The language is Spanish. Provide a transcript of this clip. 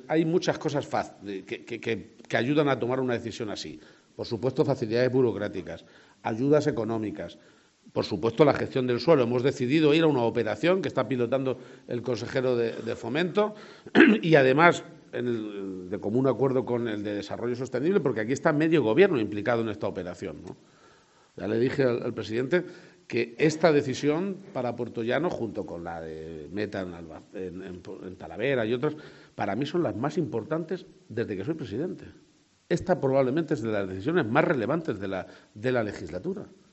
hay muchas cosas que ayudan a tomar una decisión así. Por supuesto, facilidades burocráticas, ayudas económicas, por supuesto, la gestión del suelo. Hemos decidido ir a una operación que está pilotando el consejero de Fomento y, además, de común acuerdo con el de Desarrollo Sostenible, porque aquí está medio gobierno implicado en esta operación, ¿no? Ya le dije al presidente que esta decisión para Puertollano, junto con la de Meta en Talavera y otras, para mí son las más importantes desde que soy presidente. Esta probablemente es de las decisiones más relevantes de la legislatura.